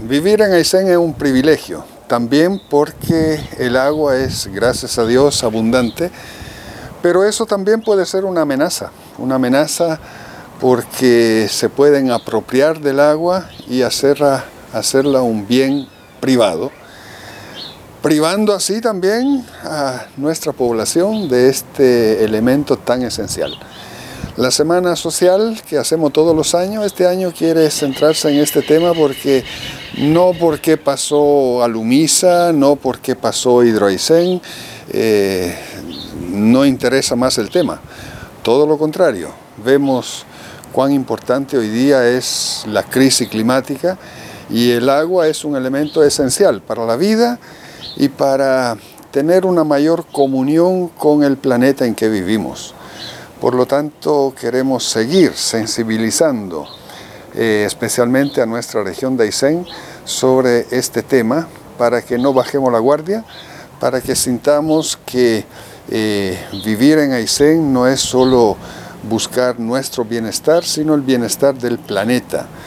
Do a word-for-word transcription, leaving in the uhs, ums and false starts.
Vivir en Aysén es un privilegio, también porque el agua es, gracias a Dios, abundante, pero eso también puede ser una amenaza, una amenaza porque se pueden apropiar del agua y hacerla, hacerla un bien privado, privando así también a nuestra población de este elemento tan esencial. La Semana Social que hacemos todos los años, este año quiere centrarse en este tema porque no porque pasó Alumisa, no porque pasó Hidroaysén, eh, no interesa más el tema. Todo lo contrario, vemos cuán importante hoy día es la crisis climática y el agua es un elemento esencial para la vida y para tener una mayor comunión con el planeta en que vivimos. Por lo tanto, queremos seguir sensibilizando, eh, especialmente a nuestra región de Aysén, sobre este tema, para que no bajemos la guardia, para que sintamos que eh, vivir en Aysén no es solo buscar nuestro bienestar, sino el bienestar del planeta.